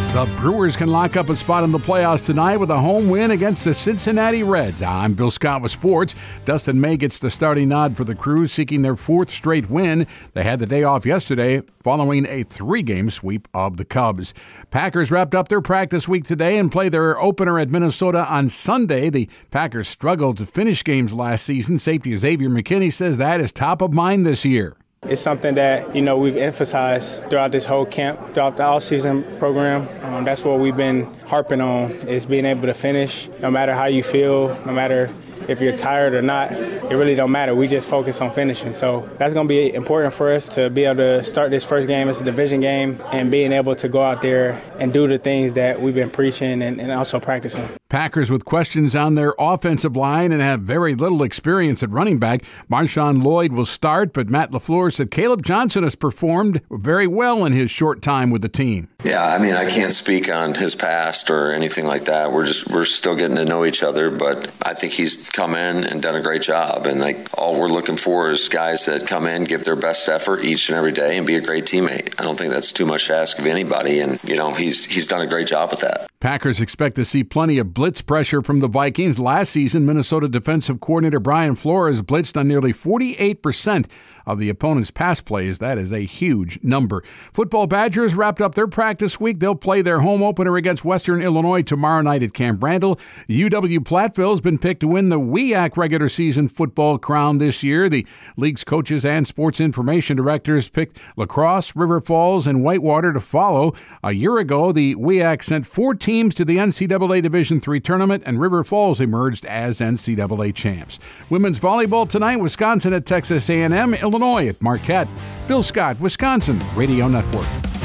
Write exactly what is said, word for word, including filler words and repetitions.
The Brewers can lock up a spot in the playoffs tonight with a home win against the Cincinnati Reds. I'm Bill Scott with sports. Dustin May gets the starting nod for the Crews, seeking their fourth straight win. They had the day off yesterday following a three-game sweep of the Cubs. Packers wrapped up their practice week today and play their opener at Minnesota on Sunday. The Packers struggled to finish games last season. Safety Xavier McKinney says that is top of mind this year. It's something that, you know, we've emphasized throughout this whole camp, throughout the all-season program. Um, that's what we've been harping on, is being able to finish no matter how you feel, no matter if you're tired or not. It really don't matter. We just focus on finishing. So that's going to be important for us to be able to start this first game. It's a division game, and being able to go out there and do the things that we've been preaching and, and also practicing. Packers with questions on their offensive line and have very little experience at running back. Marshawn Lloyd will start, but Matt LaFleur said Caleb Johnson has performed very well in his short time with the team. Yeah, I mean, I can't speak on his past or anything like that. We're just we're still getting to know each other, but I think he's come in and done a great job. And like all we're looking for is guys that come in, give their best effort each and every day, and be a great teammate. I don't think that's too much to ask of anybody, and you know he's he's done a great job with that. Packers expect to see plenty of blitz pressure from the Vikings. Last season, Minnesota defensive coordinator Brian Flores blitzed on nearly forty-eight percent of the opponent's pass plays. That is a huge number. Football Badgers wrapped up their practice week. They'll play their home opener against Western Illinois tomorrow night at Camp Randall. U W Platteville has been picked to win the W E A C regular season football crown this year. The league's coaches and sports information directors picked La Crosse, River Falls, and Whitewater to follow. A year ago, the W E A C sent four teams to the N C double A Division three tournament, and River Falls emerged as N C double A champs. Women's volleyball tonight, Wisconsin at Texas A and M, Illinois at Marquette. Bill Scott, Wisconsin Radio Network.